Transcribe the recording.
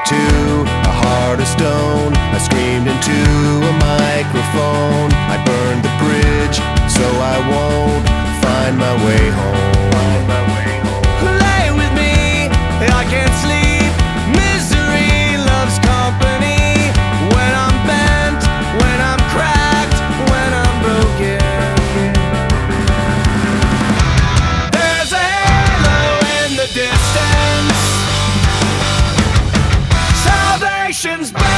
to a heart of stone. I screamed into a microphone. I burned the bridge so I won't find my way home. Lay with me, I can't sleep. Misery loves company. When I'm bent, when I'm cracked, when I'm broken. There's a halo in the distance. Salvation's back.